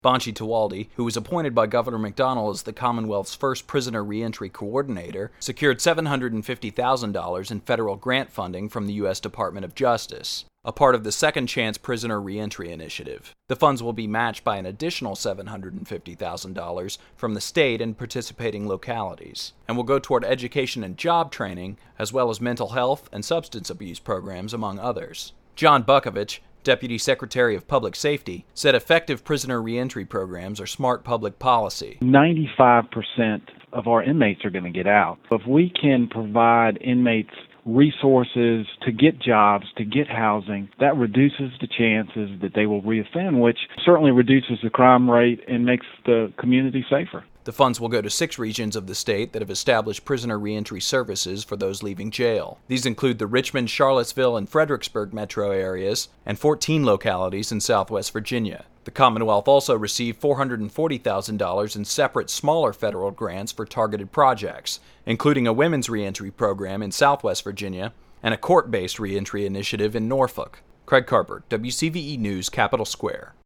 Banshi Tewaldi, who was appointed by Governor McDonnell as the Commonwealth's first prisoner reentry coordinator, secured $750,000 in federal grant funding from the U.S. Department of Justice, a part of the Second Chance Prisoner Reentry Initiative. The funds will be matched by an additional $750,000 from the state and participating localities, and will go toward education and job training, as well as mental health and substance abuse programs, among others. John Bukovich, Deputy Secretary of Public Safety, said effective prisoner reentry programs are smart public policy. 95% of our inmates are going to get out. If we can provide inmates resources to get jobs, to get housing, that reduces the chances that they will reoffend, which certainly reduces the crime rate and makes the community safer. The funds will go to 6 regions of the state that have established prisoner reentry services for those leaving jail. These include the Richmond, Charlottesville, and Fredericksburg metro areas, and 14 localities in Southwest Virginia. The Commonwealth also received $440,000 in separate, smaller federal grants for targeted projects, including a women's reentry program in Southwest Virginia and a court-based reentry initiative in Norfolk. Craig Carper, WCVE News, Capitol Square.